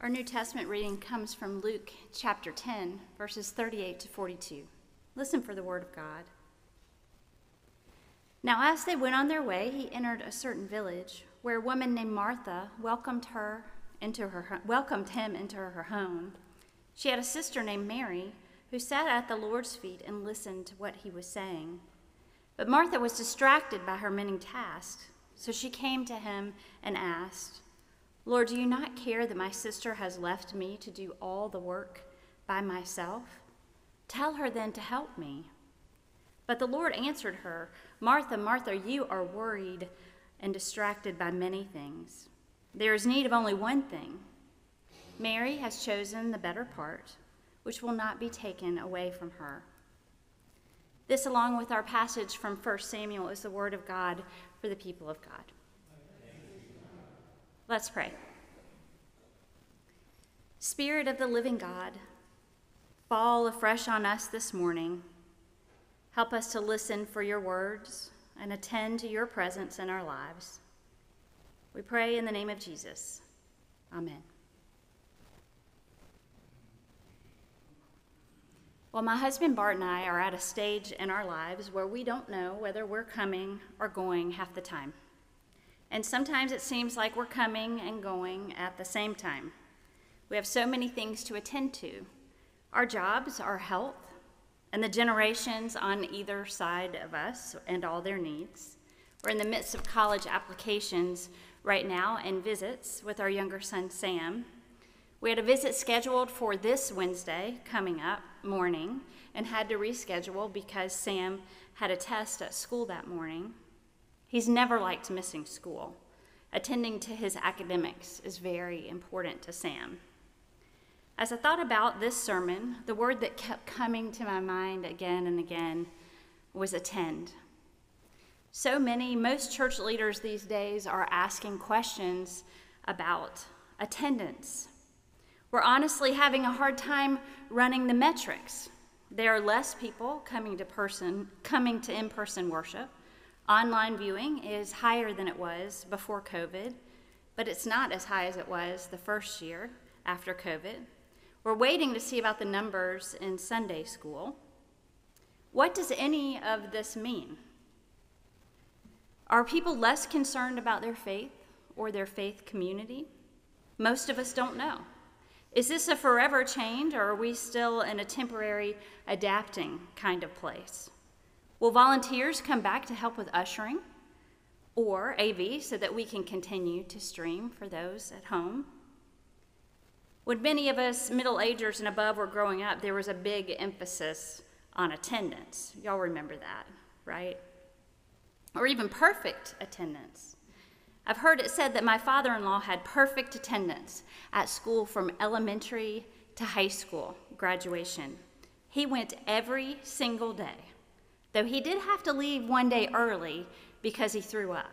Our New Testament reading comes from Luke chapter 10, verses 38 to 42. Listen for the word of God. Now as they went on their way, he entered a certain village where a woman named Martha welcomed him into her home. She had a sister named Mary who sat at the Lord's feet and listened to what he was saying. But Martha was distracted by her many tasks, so she came to him and asked, "Lord, do you not care that my sister has left me to do all the work by myself? Tell her then to help me." But the Lord answered her, "Martha, Martha, you are worried and distracted by many things. There is need of only one thing. Mary has chosen the better part, which will not be taken away from her." This, along with our passage from 1 Samuel, is the word of God for the people of God. Let's pray. Spirit of the living God, fall afresh on us this morning. Help us to listen for your words and attend to your presence in our lives. We pray in the name of Jesus. Amen. Well, my husband Bart and I are at a stage in our lives where we don't know whether we're coming or going half the time. And sometimes it seems like we're coming and going at the same time. We have so many things to attend to. Our jobs, our health, and the generations on either side of us and all their needs. We're in the midst of college applications right now and visits with our younger son, Sam. We had a visit scheduled for this Wednesday coming up morning and had to reschedule because Sam had a test at school that morning. He's never liked missing school. Attending to his academics is very important to Sam. As I thought about this sermon, the word that kept coming to my mind again and again was attend. Most church leaders these days are asking questions about attendance. We're honestly having a hard time running the metrics. There are less people coming to in-person worship. Online viewing is higher than it was before COVID, but it's not as high as it was the first year after COVID. We're waiting to see about the numbers in Sunday school. What does any of this mean? Are people less concerned about their faith or their faith community? Most of us don't know. Is this a forever change, or are we still in a temporary adapting kind of place? Will volunteers come back to help with ushering or AV so that we can continue to stream for those at home? When many of us middle-agers and above were growing up, there was a big emphasis on attendance. Y'all remember that, right? Or even perfect attendance. I've heard it said that my father-in-law had perfect attendance at school from elementary to high school graduation. He went every single day, though he did have to leave one day early because he threw up.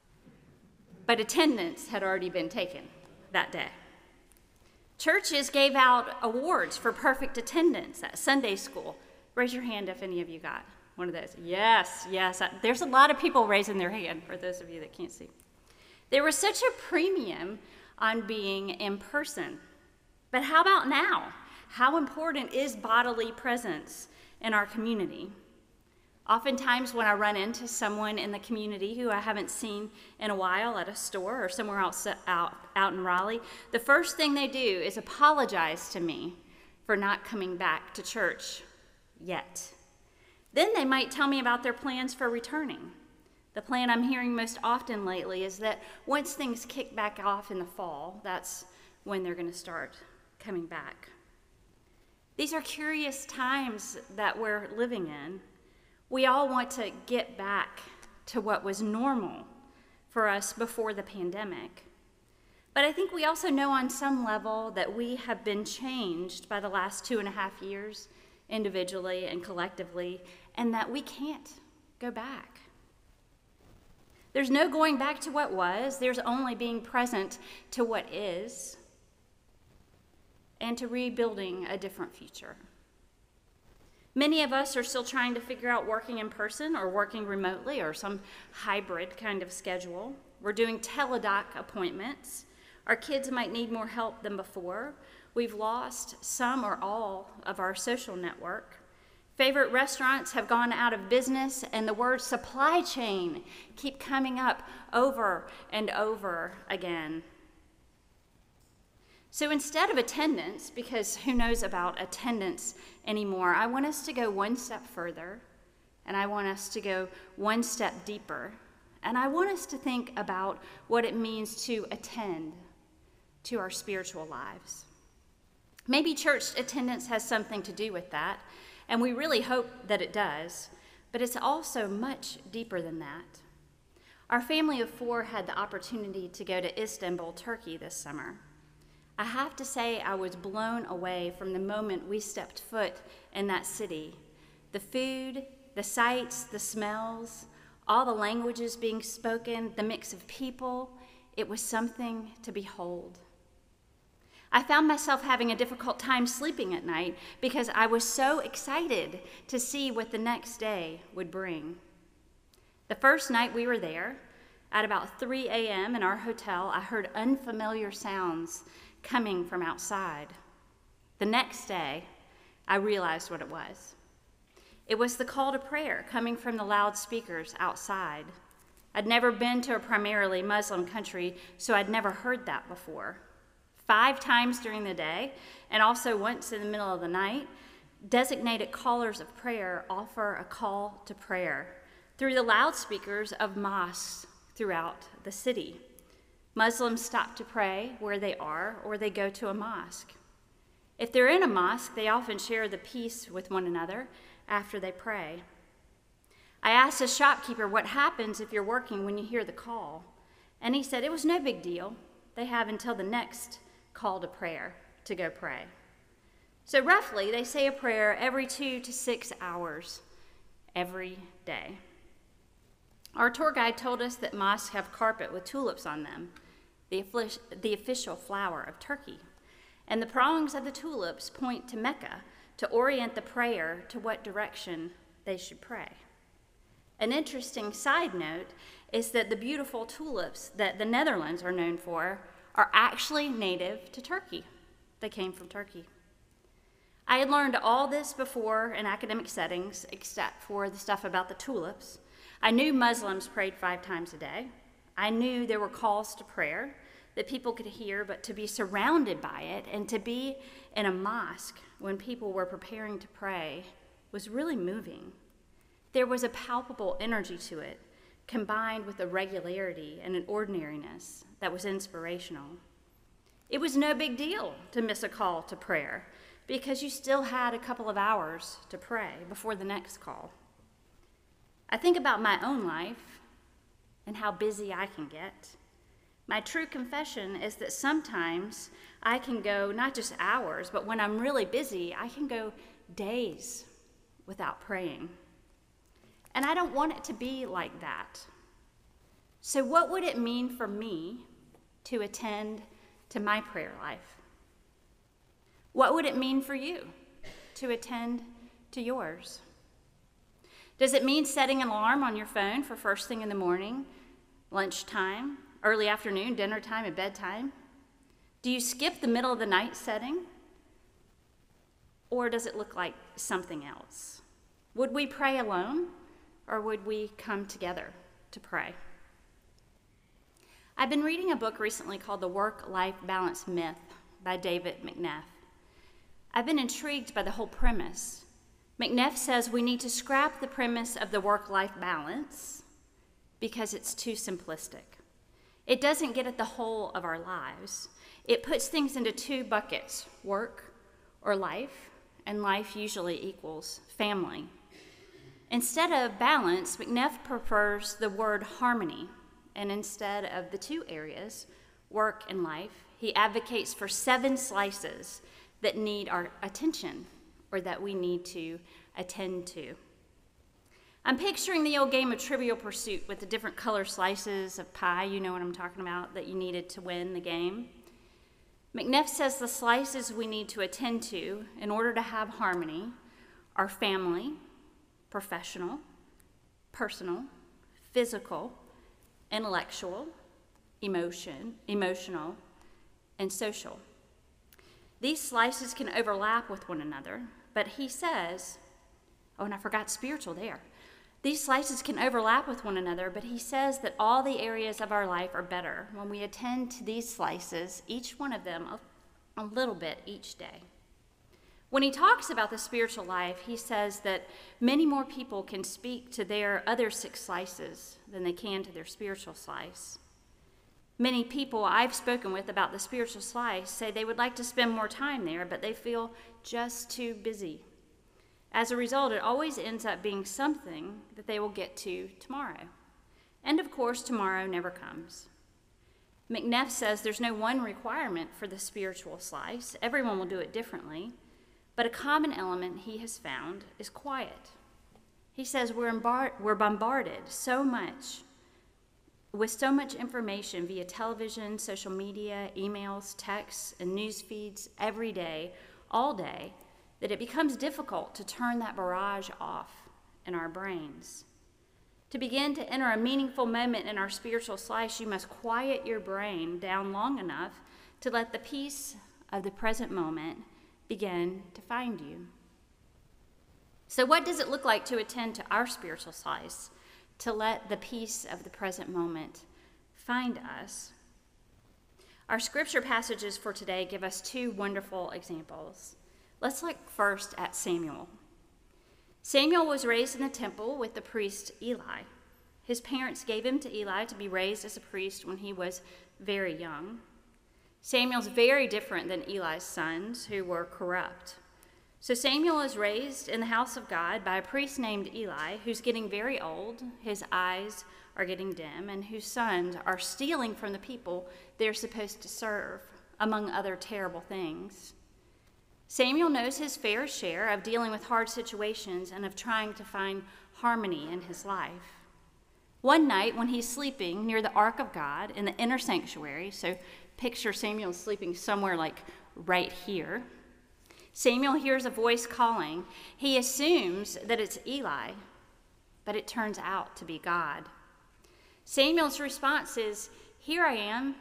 But attendance had already been taken that day. Churches gave out awards for perfect attendance at Sunday school. Raise your hand if any of you got one of those. Yes. There's a lot of people raising their hand for those of you that can't see. There was such a premium on being in person. But how about now? How important is bodily presence in our community? Oftentimes when I run into someone in the community who I haven't seen in a while at a store or somewhere else out in Raleigh, the first thing they do is apologize to me for not coming back to church yet. Then they might tell me about their plans for returning. The plan I'm hearing most often lately is that once things kick back off in the fall, that's when they're going to start coming back. These are curious times that we're living in. We all want to get back to what was normal for us before the pandemic. But I think we also know on some level that we have been changed by the last 2.5 years, individually and collectively, and that we can't go back. There's no going back to what was. There's only being present to what is and to rebuilding a different future. Many of us are still trying to figure out working in person or working remotely or some hybrid kind of schedule. We're doing teledoc appointments Our kids might need more help than before. We've lost some or all of our social network. Favorite restaurants have gone out of business, and the word supply chain keep coming up over and over again. So instead of attendance, because who knows about attendance anymore, I want us to go one step further, and I want us to go one step deeper, and I want us to think about what it means to attend to our spiritual lives. Maybe church attendance has something to do with that, and we really hope that it does, but it's also much deeper than that. Our family of 4 had the opportunity to go to Istanbul, Turkey this summer. I have to say I was blown away from the moment we stepped foot in that city. The food, the sights, the smells, all the languages being spoken, the mix of people, it was something to behold. I found myself having a difficult time sleeping at night because I was so excited to see what the next day would bring. The first night we were there, at about 3 a.m. in our hotel, I heard unfamiliar sounds coming from outside. The next day, I realized what it was. It was the call to prayer coming from the loudspeakers outside. I'd never been to a primarily Muslim country, so I'd never heard that before. 5 times during the day, and also once in the middle of the night, designated callers of prayer offer a call to prayer through the loudspeakers of mosques throughout the city. Muslims stop to pray where they are, or they go to a mosque. If they're in a mosque, they often share the peace with one another after they pray. I asked a shopkeeper what happens if you're working when you hear the call, and he said it was no big deal. They have until the next call to prayer to go pray. So roughly, they say a prayer every 2 to 6 hours every day. Our tour guide told us that mosques have carpet with tulips on them, the official flower of Turkey, and the prongs of the tulips point to Mecca to orient the prayer to what direction they should pray. An interesting side note is that the beautiful tulips that the Netherlands are known for are actually native to Turkey. They came from Turkey. I had learned all this before in academic settings, except for the stuff about the tulips. I knew Muslims prayed 5 times a day. I knew there were calls to prayer that people could hear, but to be surrounded by it and to be in a mosque when people were preparing to pray was really moving. There was a palpable energy to it, combined with a regularity and an ordinariness that was inspirational. It was no big deal to miss a call to prayer because you still had a couple of hours to pray before the next call. I think about my own life and how busy I can get. My true confession is that sometimes I can go not just hours, but when I'm really busy, I can go days without praying. And I don't want it to be like that. So what would it mean for me to attend to my prayer life? What would it mean for you to attend to yours? Does it mean setting an alarm on your phone for first thing in the morning, lunchtime, early afternoon, dinner time, and bedtime? Do you skip the middle of the night setting? Or does it look like something else? Would we pray alone, or would we come together to pray? I've been reading a book recently called The Work-Life Balance Myth by David McNeff. I've been intrigued by the whole premise. McNeff says we need to scrap the premise of the work-life balance because it's too simplistic. It doesn't get at the whole of our lives. It puts things into 2 buckets, work or life, and life usually equals family. Instead of balance, McNeff prefers the word harmony, and instead of the 2 areas, work and life, he advocates for 7 slices that need our attention or that we need to attend to. I'm picturing the old game of Trivial Pursuit with the different color slices of pie, you know what I'm talking about, that you needed to win the game. McNeff says the slices we need to attend to in order to have harmony are family, professional, personal, physical, intellectual, emotional, and social. These slices can overlap with one another, but he says, oh, and I forgot spiritual there. These slices can overlap with one another, but he says that all the areas of our life are better when we attend to these slices, each one of them a little bit each day. When he talks about the spiritual life, he says that many more people can speak to their other 6 slices than they can to their spiritual slice. Many people I've spoken with about the spiritual slice say they would like to spend more time there, but they feel just too busy. As a result, it always ends up being something that they will get to tomorrow. And of course, tomorrow never comes. McNeff says there's no one requirement for the spiritual slice. Everyone will do it differently. But a common element he has found is quiet. He says we're bombarded with so much information via television, social media, emails, texts, and news feeds every day, all day, that it becomes difficult to turn that barrage off in our brains. To begin to enter a meaningful moment in our spiritual slice, you must quiet your brain down long enough to let the peace of the present moment begin to find you. So what does it look like to attend to our spiritual slice, to let the peace of the present moment find us? Our scripture passages for today give us 2 wonderful examples. Let's look first at Samuel. Samuel was raised in the temple with the priest Eli. His parents gave him to Eli to be raised as a priest when he was very young. Samuel's very different than Eli's sons, who were corrupt. So Samuel is raised in the house of God by a priest named Eli, who's getting very old, his eyes are getting dim, and whose sons are stealing from the people they're supposed to serve, among other terrible things. Samuel knows his fair share of dealing with hard situations and of trying to find harmony in his life. One night, when he's sleeping near the Ark of God in the inner sanctuary, so picture Samuel sleeping somewhere like right here, Samuel hears a voice calling. He assumes that it's Eli, but it turns out to be God. Samuel's response is, "Here I am."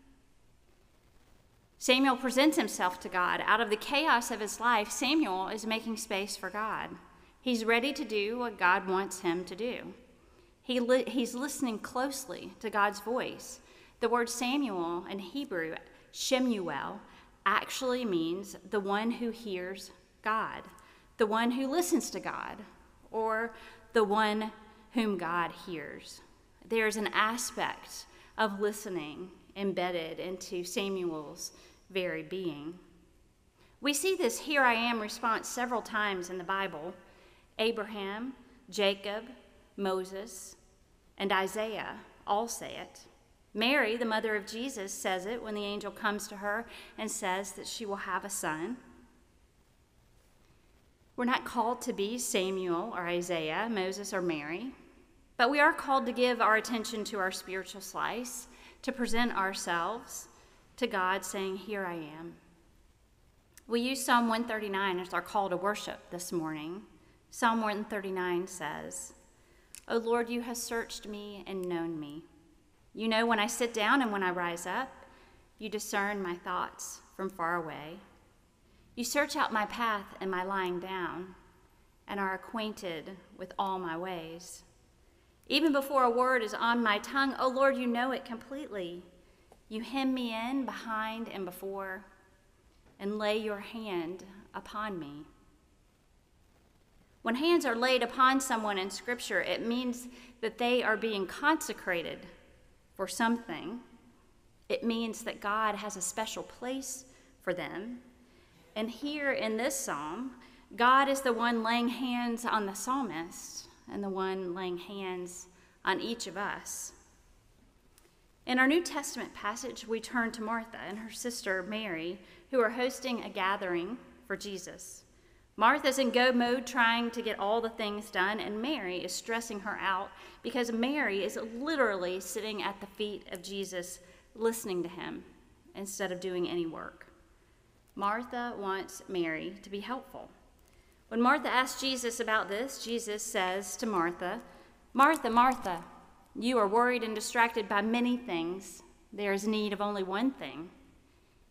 Samuel presents himself to God. Out of the chaos of his life, Samuel is making space for God. He's ready to do what God wants him to do. He's listening closely to God's voice. The word Samuel in Hebrew, Shemuel, actually means the one who hears God, the one who listens to God, or the one whom God hears. There's an aspect of listening embedded into Samuel's very being. We see this "here I am" response several times in the Bible. Abraham, Jacob, Moses, and Isaiah all say it. Mary, the mother of Jesus, says it when the angel comes to her and says that she will have a son. We're not called to be Samuel or Isaiah, Moses or Mary, but we are called to give our attention to our spiritual slice, to present ourselves to God saying, "Here I am." We use Psalm 139 as our call to worship this morning. Psalm 139 says, "O Lord, you have searched me and known me. You know when I sit down and when I rise up. You discern my thoughts from far away. You search out my path and my lying down, and are acquainted with all my ways. Even before a word is on my tongue, O Lord, you know it completely. You hem me in behind and before, and lay your hand upon me." When hands are laid upon someone in Scripture, it means that they are being consecrated for something. It means that God has a special place for them. And here in this psalm, God is the one laying hands on the psalmist and the one laying hands on each of us. In our New Testament passage, we turn to Martha and her sister Mary, who are hosting a gathering for Jesus. Martha's in go mode trying to get all the things done, and Mary is stressing her out because Mary is literally sitting at the feet of Jesus listening to him instead of doing any work. Martha wants Mary to be helpful. When Martha asks Jesus about this, Jesus says to Martha, "Martha, Martha, you are worried and distracted by many things. There is need of only one thing.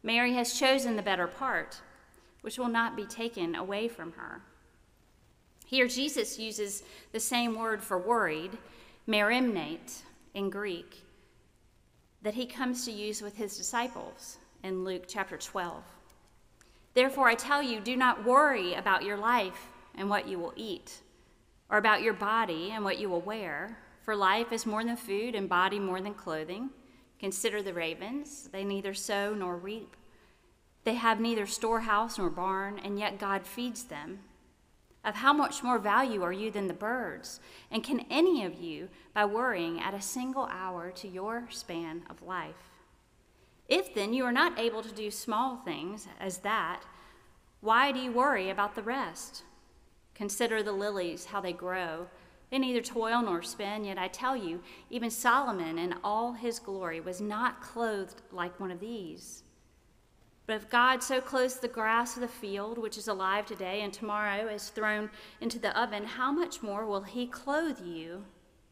Mary has chosen the better part, which will not be taken away from her. Here, Jesus uses the same word for worried, merimnate in Greek, that he comes to use with his disciples in Luke chapter 12. Therefore, I tell you, do not worry about your life and what you will eat, or about your body and what you will wear, for life is more than food and body more than clothing. Consider the ravens, they neither sow nor reap. They have neither storehouse nor barn, and yet God feeds them. Of how much more value are you than the birds? And can any of you, by worrying, add a single hour to your span of life? If then you are not able to do small things as that, why do you worry about the rest? Consider the lilies, how they grow. They neither toil nor spin, yet I tell you, even Solomon in all his glory was not clothed like one of these. But if God so clothes the grass of the field, which is alive today and tomorrow is thrown into the oven, how much more will he clothe you,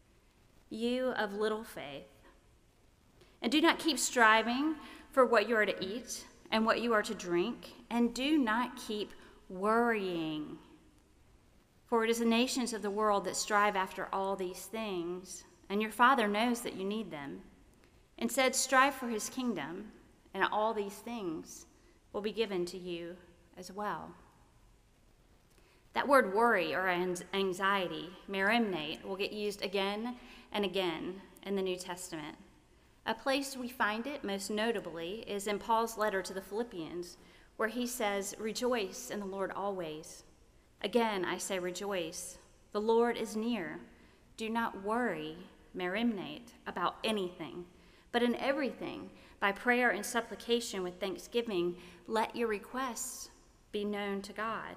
you of little faith? And do not keep striving for what you are to eat and what you are to drink, and do not keep worrying. For it is the nations of the world that strive after all these things, and your Father knows that you need them. Instead, strive for his kingdom, and all these things will be given to you as well. That word worry or anxiety, merimnate, will get used again and again in the New Testament. A place we find it most notably is in Paul's letter to the Philippians, where he says, "Rejoice in the Lord always. Again, I say rejoice. The Lord is near. Do not worry, merimnate, about anything, but in everything, by prayer and supplication with thanksgiving, let your requests be known to God."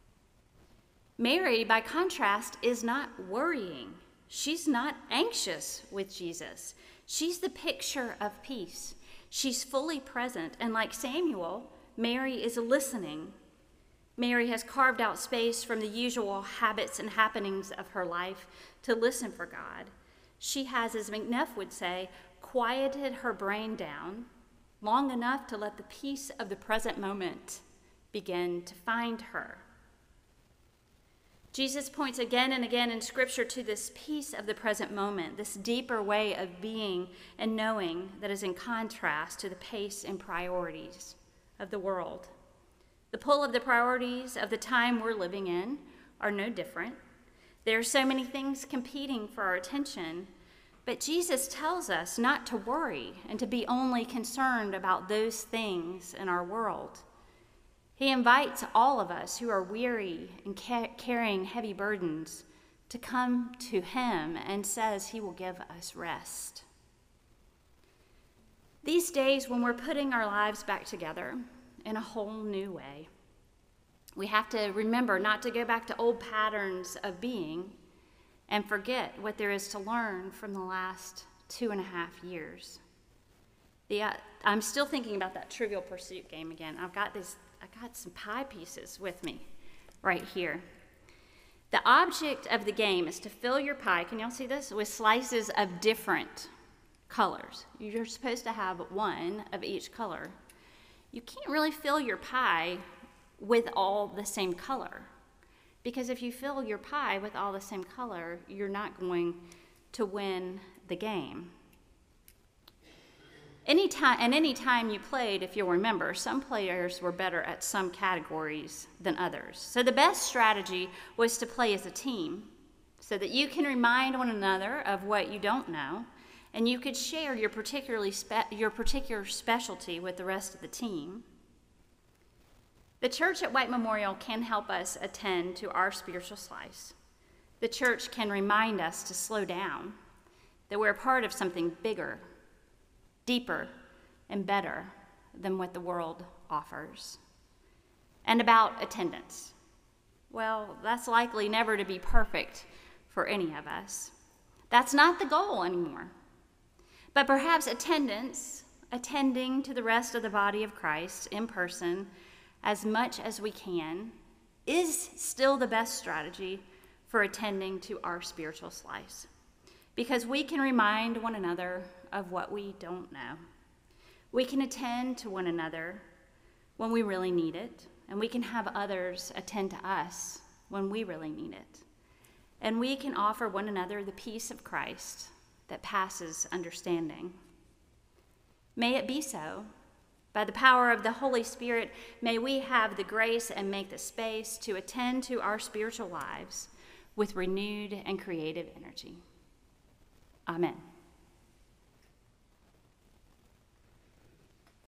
Mary, by contrast, is not worrying. She's not anxious with Jesus. She's the picture of peace. She's fully present, and like Samuel, Mary is listening. Mary has carved out space from the usual habits and happenings of her life to listen for God. She has, as McNeff would say, quieted her brain down long enough to let the peace of the present moment begin to find her. Jesus points again and again in Scripture to this peace of the present moment, this deeper way of being and knowing that is in contrast to the pace and priorities of the world. The pull of the priorities of the time we're living in are no different. There are so many things competing for our attention, but Jesus tells us not to worry and to be only concerned about those things in our world. He invites all of us who are weary and carrying heavy burdens to come to him and says he will give us rest. These days, when we're putting our lives back together in a whole new way, we have to remember not to go back to old patterns of being and forget what there is to learn from the last 2.5 years. I'm still thinking about that Trivial Pursuit game again. I got some pie pieces with me right here. The object of the game is to fill your pie, can y'all see this, with slices of different colors. You're supposed to have one of each color. You can't really fill your pie with all the same color, because if you fill your pie with all the same color, you're not going to win the game. Any time you played, if you'll remember, some players were better at some categories than others. So the best strategy was to play as a team so that you can remind one another of what you don't know, and you could share your particular specialty with the rest of the team. The church at White Memorial can help us attend to our spiritual slice. The church can remind us to slow down, that we're part of something bigger, deeper, and better than what the world offers. And about attendance. Well, that's likely never to be perfect for any of us. That's not the goal anymore. But perhaps attending to the rest of the body of Christ in person as much as we can, is still the best strategy for attending to our spiritual slice. Because we can remind one another of what we don't know. We can attend to one another when we really need it, and we can have others attend to us when we really need it. And we can offer one another the peace of Christ that passes understanding. May it be so. By the power of the Holy Spirit, may we have the grace and make the space to attend to our spiritual lives with renewed and creative energy. Amen.